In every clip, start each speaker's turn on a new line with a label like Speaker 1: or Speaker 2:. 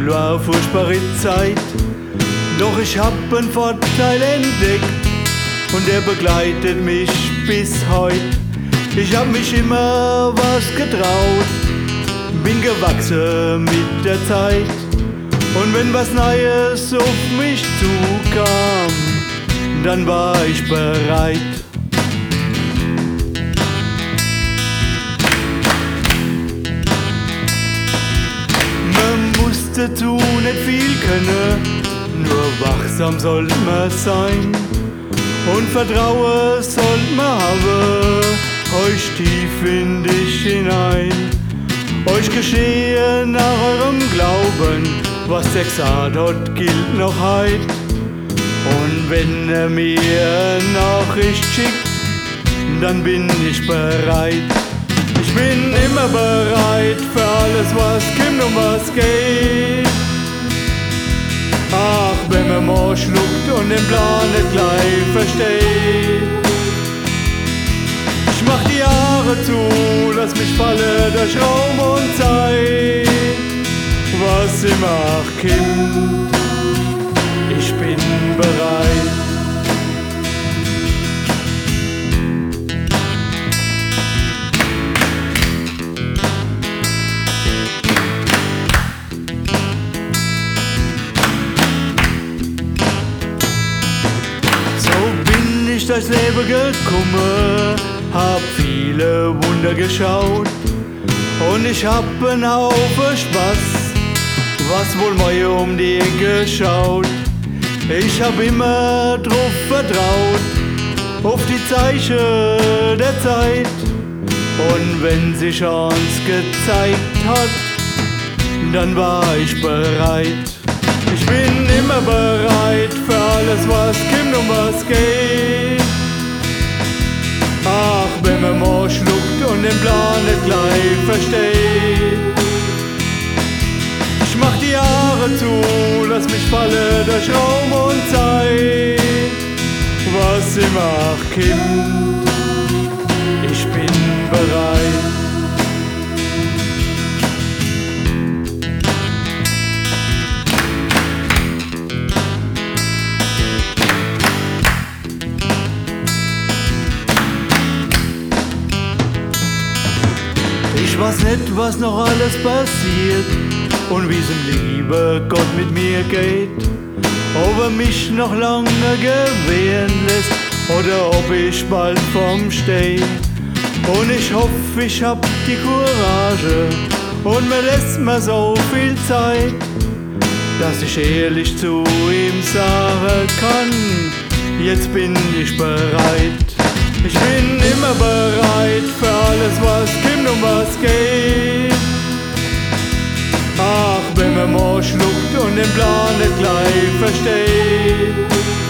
Speaker 1: Schule war eine furchtbare Zeit, doch ich hab einen Vorteil entdeckt und der begleitet mich bis heute. Ich hab mich immer was getraut, bin gewachsen mit der Zeit. Und wenn was Neues auf mich zukam, dann war ich bereit. Man musste tun, nicht viel können, nur wachsam sollte man sein. Und Vertrauen sollte man haben, euch tief in dich hinein. Euch geschehe nach eurem Glauben, was der gesagt hat, gilt noch heut. Und wenn er mir eine Nachricht schickt, dann bin ich bereit. Ich bin immer bereit für alles, was kommt und was geht. Ach, wenn man mal schluckt und den Plan nicht gleich versteht. Ich mach die Jahre zu, lass mich fallen durch Raum und Zeit. Was immer auch kommt, ich bin bereit. So bin ich durchs Leben gekommen, hab viele Wunder geschaut und ich hab einen Haufen Spaß, was wohl mal um die Ecke schaut. Ich hab immer drauf vertraut, auf die Zeichen der Zeit. Und wenn sich uns gezeigt hat, dann war ich bereit. Ich bin immer bereit für alles, was kommt und was geht. Ach, wenn man mal schluckt und den Plan nicht gleich versteht. Ich mach die Jahre zu, lass mich fallen durch Raum und Zeit. Was immer auch kommt, ich bin bereit. Ich weiß nicht, was noch alles passiert und wie's im liebe Gott mit mir geht. Ob er mich noch lange gewähren lässt oder ob ich bald vorm steh. Und ich hoffe, ich hab die Courage und mir lässt mir so viel Zeit, dass ich ehrlich zu ihm sagen kann, jetzt bin ich bereit. Ich bin immer bereit für alles, was kommt und was geht. Ach, wenn man mal schluckt und den Plan nicht gleich versteht.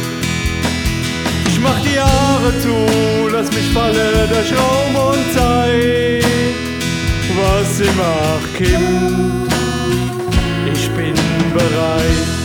Speaker 1: Ich mach die Jahre zu, lass mich fallen durch Raum und Zeit. Was immer auch kommt, ich bin bereit.